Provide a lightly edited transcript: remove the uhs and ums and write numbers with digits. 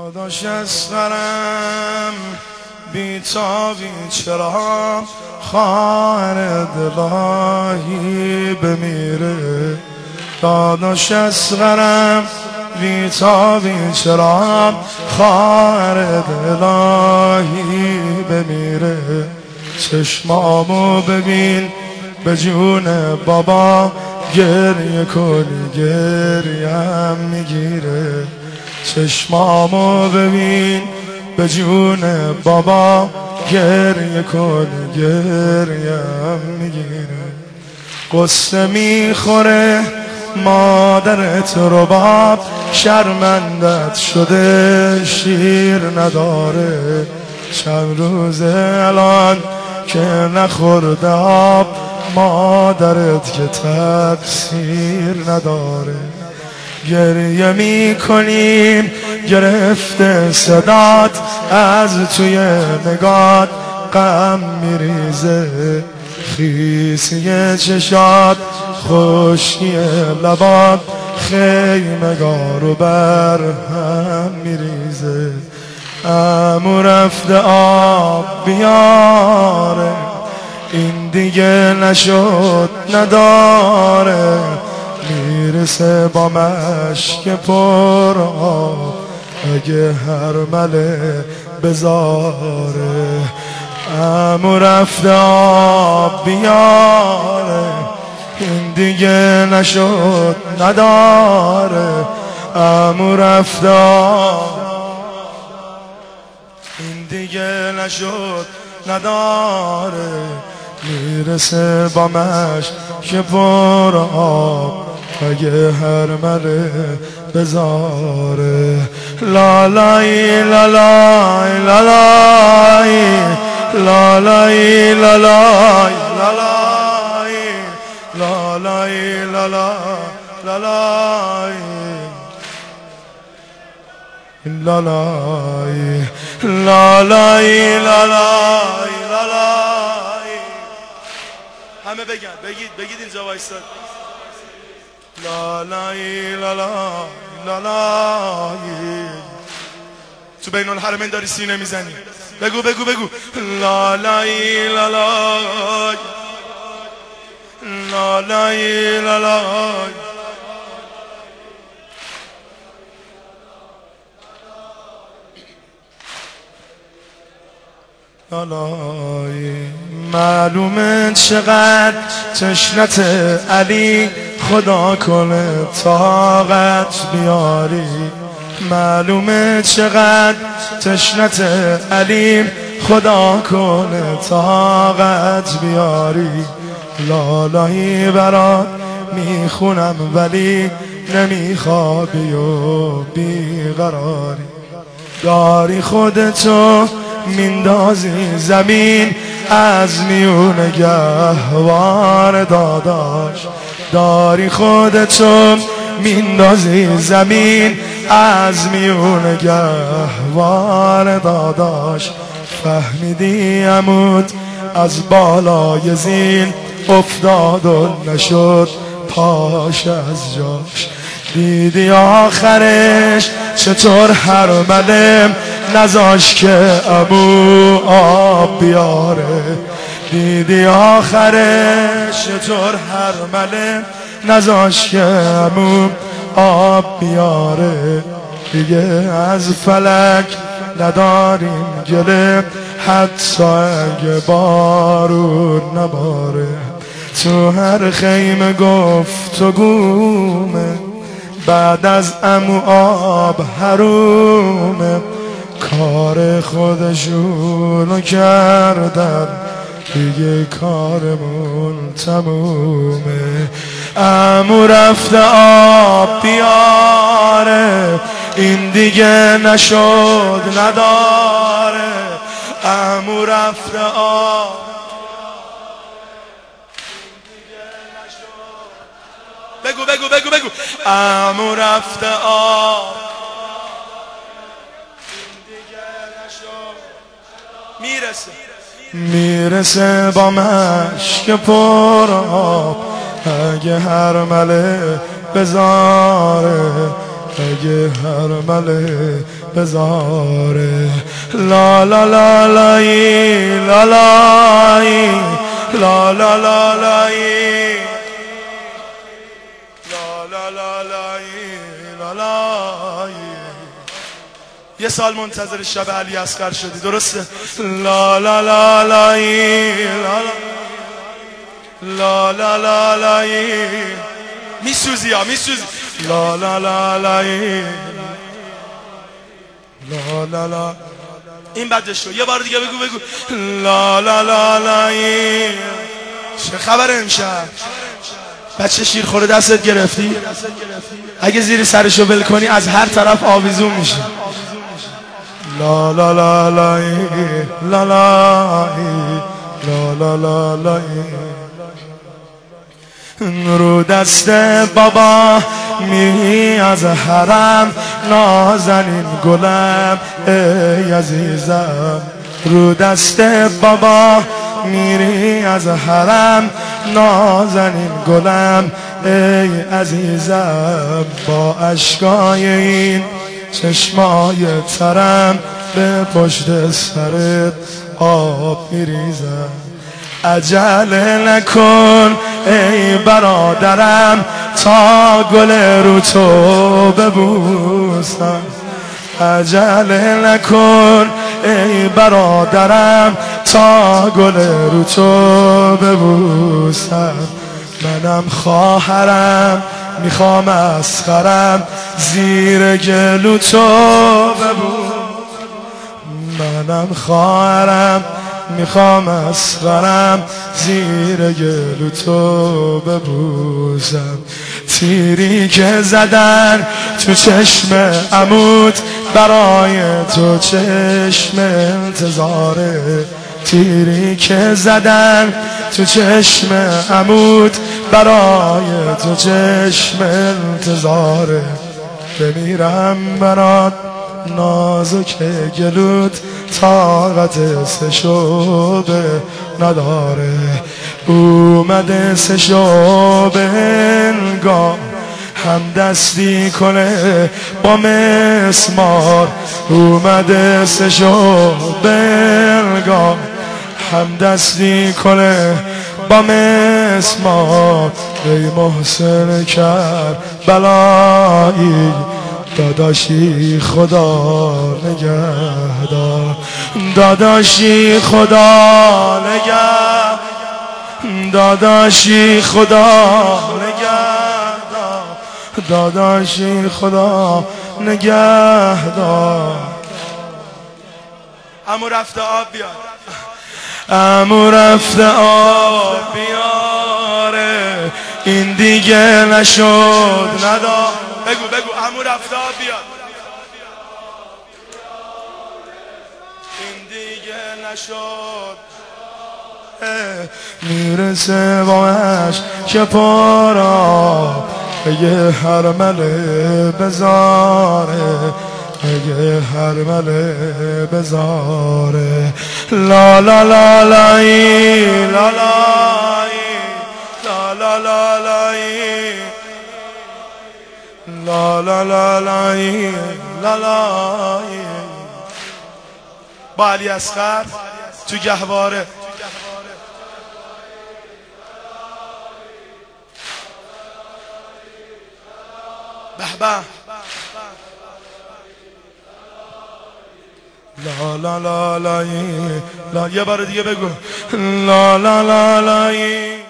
داداش اصغرم بیتابی چرا خواهر دلاهی بمیره. داداش اصغرم بیتابی چرا خواهر دلاهی بمیره. چشمامو ببین به جون بابا گریه کنی گریم میگیره. چشمامو ببین به جون بابا گریه کنی گریم میگیره. قصه میخوره مادرت رباب شرمندت شده شیر نداره. چند روزه الان که نخورده آب مادرت که تقصیر نداره. گریه میکنیم گرفته صدات از توی نگات غم میریزه. خیسی چشات خشکی لبات خیمگارو بر هم میریزه. عمو رفته آب بیاره این دیگه نشد نداره. میرسه با مشک پر آب اگه هر مله بذاره. عمو رفته آب بیاره این دیگه نشد نداره. عمو رفته آب این دیگه نشد نداره. میرسه با مشک پر آب اگه هر مله بذاره. لالای لالای لالای لالای لالای لالای لالای لالای لالای لالای لالای. همه بگید اینجا وایستاد. لالای لالای لالای. تو بین الحرمین داری سینه میزنی. بگو لالای لالای لالای لالای. لالای معلومه چقدر تشنت علی خدا کنه طاقت بیاری. معلومه چقدر تشنت علی خدا کنه طاقت بیاری. لالایی برات میخونم ولی نمیخوابی و بیقراری. داری خودتو میندازی زمین از میون گهوار داداش. داری خودتو میندازی زمین از میون گهوار داداش. فهمیدی عمود از بالای زین افتاد و نشد پاش از جاش. دیدی آخرش چطور هر مله نذاش که عمو آب بیاره. دیدی آخرش چطور هر مله نذاش که عمو آب بیاره. دیگه از فلک نداریم گله حتی اگه بارون نباره. تو هر خیمه گفتگومه بعد از عمو آب حرومه. کار خودشونو کردن دیگه کارمون تمومه. عمو رفته آب بیاره این دیگه نشد نداره. عمو رفته آب بگو عمو رفته آب میرسه با مشک پر آب اگه هر مله بذاره. اگه هر مله بذاره لا لا لا لای لا لای لا لا لا لای لا لا لا لای لا لای. یه سال منتظر شب علی اصغر شدی درسته؟ لا لا لا لای لا لا لا لای میسوزی ها میسوزی لا لا لا لای لا لا لا. این بدش رو یه بار دیگه بگو لا لا لا لای. چه خبر امشب؟ بچه شیرخوره دستت گرفتی؟ اگه زیر سرشو ول کنی از هر طرف آویزون میشه. لا لا لا لای لا لای لا لا لا لای. رو دست بابا میری از حرم نازنین گلم ای عزیزم. رو دست بابا میری از حرم نازنین گلم ای عزیزم. با اشکای این چشمای ترم به پشت سرت آب میریزم. عجله نکن ای برادرم تا گل رو تو ببوسم. عجله نکن ای برادرم تا گل رو تو ببوسم. منم خواهرم میخوام اصغرم زیر گلو تو ببوسم. منم خواهرم میخوام اصغرم زیر گلو تو ببوسم. تیری که زدن تو چشم عمود برای تو چشم انتظاره. تیری که زدن تو چشم عمود برای تو چشم انتظاره. بمیرم برات نازک گلوت طاقت سشوبه نداره. اومده سشوبه انگار هم دستی کنه با مسمار. اومده سشوبه انگار هم دستی کنه با مسمار. ای محسن کربلایی داداشی خدا نگهدار. داداشی خدا نگهدار. داداشی خدا نگهدار. داداشی خدا نگهدار. عمو رفته آب بیار. عمو رفته آب بیاره این دیگه نشد ندار. بگو عمو رفته آب بیار این دیگه نشد. میرسه باش که پارا اگه هرمله بذاره. اگه هرمله بذاره. لا لا لا لای لا لای لا لا لا لای لا لا لا لای لا لای. با علی اصغر تو گهواره. به به. لا لا لا لای لا. یه بار دیگه بگو لا لا لا لای.